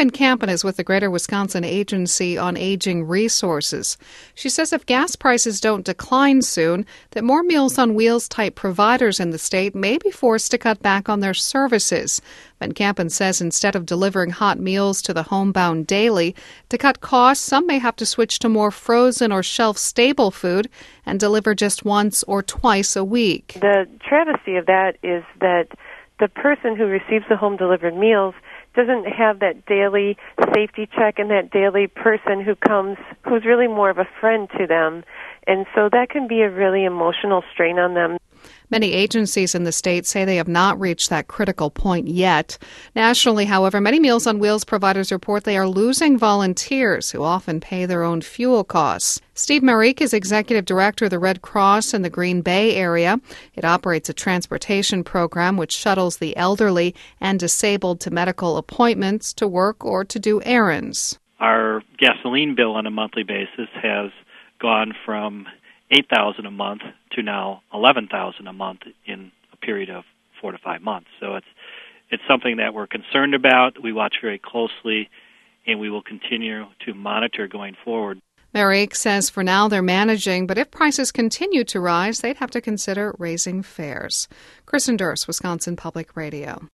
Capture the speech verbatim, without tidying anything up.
Van Kampen is with the Greater Wisconsin Agency on Aging Resources. She says if gas prices don't decline soon, that more Meals on Wheels type providers in the state may be forced to cut back on their services. Van Kampen says instead of delivering hot meals to the homebound daily, to cut costs, some may have to switch to more frozen or shelf-stable food and deliver just once or twice a week. The travesty of that is that the person who receives the home-delivered meals doesn't have that daily safety check and that daily person who comes, who's really more of a friend to them. And so that can be a really emotional strain on them. Many agencies in the state say they have not reached that critical point yet. Nationally, however, many Meals on Wheels providers report they are losing volunteers who often pay their own fuel costs. Steve Marique is executive director of the Red Cross in the Green Bay area. It operates a transportation program which shuttles the elderly and disabled to medical appointments, to work, or to do errands. Our gasoline bill on a monthly basis has gone from eight thousand dollars a month to now eleven thousand dollars a month in a period of four to five months. So it's it's something that we're concerned about, we watch very closely, and we will continue to monitor going forward. Marique says for now they're managing, but if prices continue to rise, they'd have to consider raising fares. Kristen Durst, Wisconsin Public Radio.